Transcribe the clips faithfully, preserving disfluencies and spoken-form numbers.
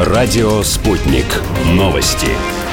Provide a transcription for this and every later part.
Радио «Спутник». Новости.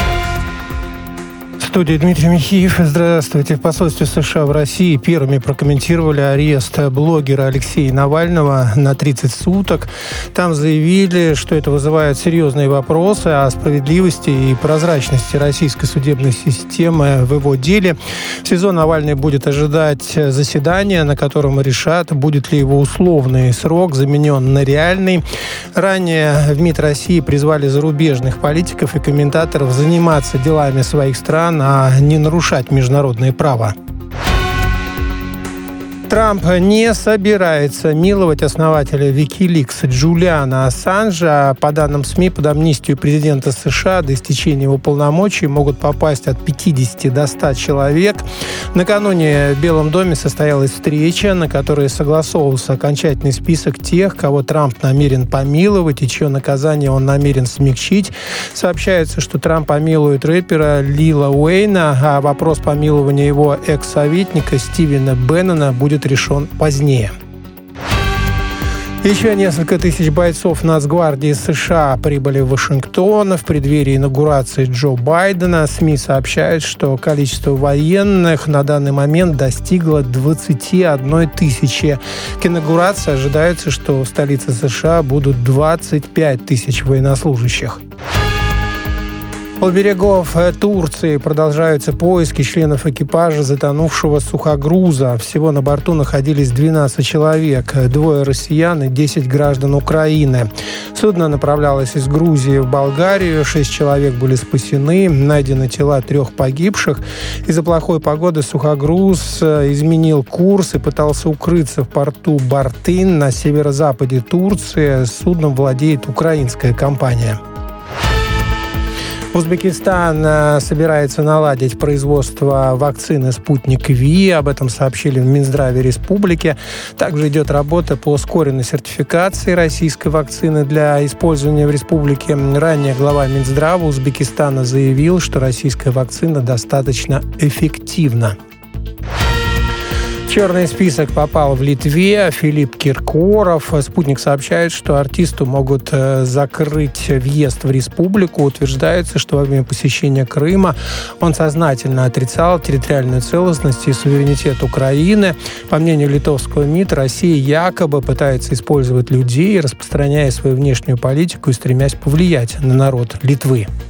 В студии Дмитрий Михеев. Здравствуйте. В посольстве США в России первыми прокомментировали арест блогера Алексея Навального на тридцать суток. Там заявили, что это вызывает серьезные вопросы о справедливости и прозрачности российской судебной системы в его деле. В СИЗО Навальный будет ожидать заседания, на котором решат, будет ли его условный срок заменен на реальный. Ранее в МИД России призвали зарубежных политиков и комментаторов заниматься делами своих стран, а не нарушать международное право. Трамп не собирается миловать основателя Wikileaks Джулиана Ассанжа. По данным СМИ, под амнистию президента США до истечения его полномочий могут попасть от пятидесяти до ста человек. Накануне в Белом доме состоялась встреча, на которой согласовывался окончательный список тех, кого Трамп намерен помиловать и чье наказание он намерен смягчить. Сообщается, что Трамп помилует рэпера Лила Уэйна, а вопрос помилования его экс-советника Стивена Беннона будет решен позднее. Еще несколько тысяч бойцов Нацгвардии США прибыли в Вашингтон в преддверии инаугурации Джо Байдена. СМИ сообщают, что количество военных на данный момент достигло двадцати одной тысячи. К инаугурации ожидается, что в столице США будут двадцать пять тысяч военнослужащих. У берегов Турции продолжаются поиски членов экипажа затонувшего сухогруза. Всего на борту находились двенадцать человек, двое россиян и десять граждан Украины. Судно направлялось из Грузии в Болгарию, шесть человек были спасены, найдены тела трех погибших. Из-за плохой погоды сухогруз изменил курс и пытался укрыться в порту Бартын на северо-западе Турции. Судном владеет украинская компания. Узбекистан собирается наладить производство вакцины «Спутник Ви». Об этом сообщили в Минздраве республики. Также идет работа по ускоренной сертификации российской вакцины для использования в республике. Ранее глава Минздрава Узбекистана заявил, что российская вакцина достаточно эффективна. В черный список попал в Литве Филипп Киркоров. «Спутник» сообщает, что артисту могут закрыть въезд в республику. Утверждается, что во время посещения Крыма он сознательно отрицал территориальную целостность и суверенитет Украины. По мнению литовского МИД, Россия якобы пытается использовать людей, распространяя свою внешнюю политику и стремясь повлиять на народ Литвы.